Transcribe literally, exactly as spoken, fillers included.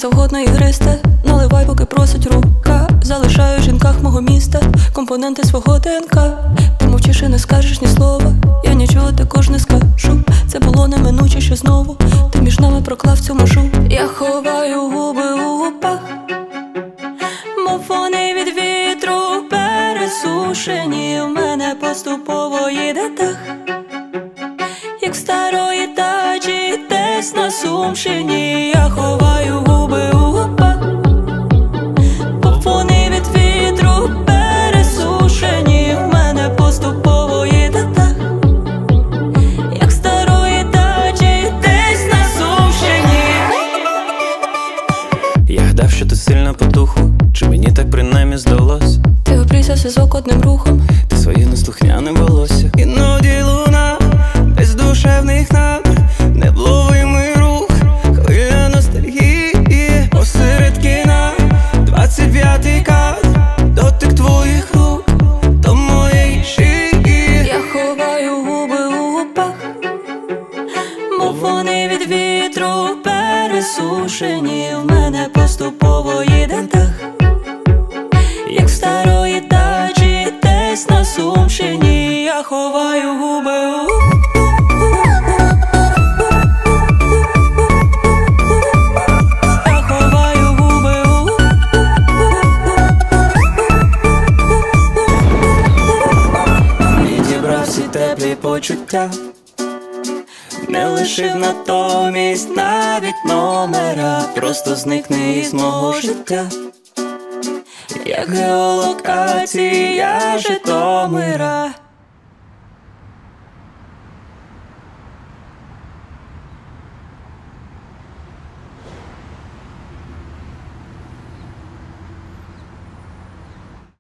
завгодно ігристе, наливай, поки просить рука. Залишаю в жінках мого міста компоненти свого ДНК. Ти мовчиш і не скажеш ні слова, я нічого також не скажу. Це було неминуче, що знову ти між нами проклав цю межу. Я ховаю губи у губах, мов вони від вітру пересушені. У мене поступово їде дах, як в старої дачі десь на Сумщині. Я ховаю губи у губах, мов вони від вітру пересушені. У мене поступово їде дах, як в старої дачі десь на Сумщині. Я гадав, що ти сильна по духу, чи мені так принаймні здалось? Ти обрізав зв'язок одним рухом, ти своє неслухняне волосся. Іноді луна без душевних надр, невловимий рух, хвиля ностальгії. Посеред кіна двадцять п'ятий кадр, дотик твоїх рук до моєї шиї. Я ховаю губи у губах, мов вони від вітру пересушені. У мене поступово їде дах, як в старої дачі десь на Сумщині. Я ховаю губи у Я ховаю губи у Відібрав всі теплі почуття, не лишив натомість навіть номера. Просто зникни із мого життя, як геолокація Житомира.